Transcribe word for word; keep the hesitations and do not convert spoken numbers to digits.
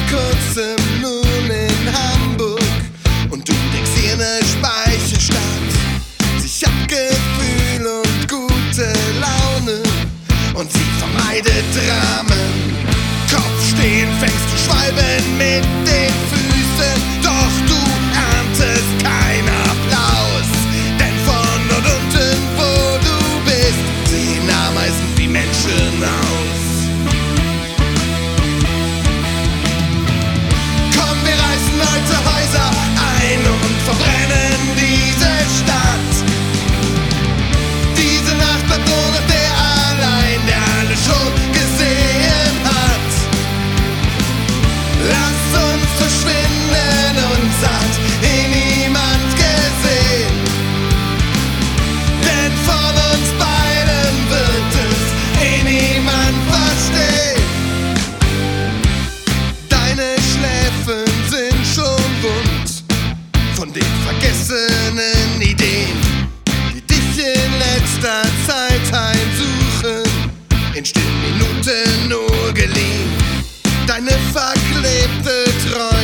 kurzem nun in Hamburg und du denkst hier ne Speicherstadt. Sie hat Gefühl und gute Laune und sie vermeidet Dramen. Kopf stehen fängst du Schwalben mit den Füßen, doch du erntest keinen Applaus, denn von dort unten, wo du bist, sehen Ameisen wie Menschen aus. Komm, wir reißen alte Häuser ein und verbrennen diese Stadt. Diese Nacht bleibt nur noch der allein, der alles schon gesehen hat. Lass uns verschwinden, uns hat eh niemand gesehen, denn von uns beiden wird es eh niemand verstehen. Deine Schläfen sind schon wund von den vergessenen Ideen, die dich in letzter Zeit heimsuchen, in stillen Minuten nur geliehen. Deine verklebte Träume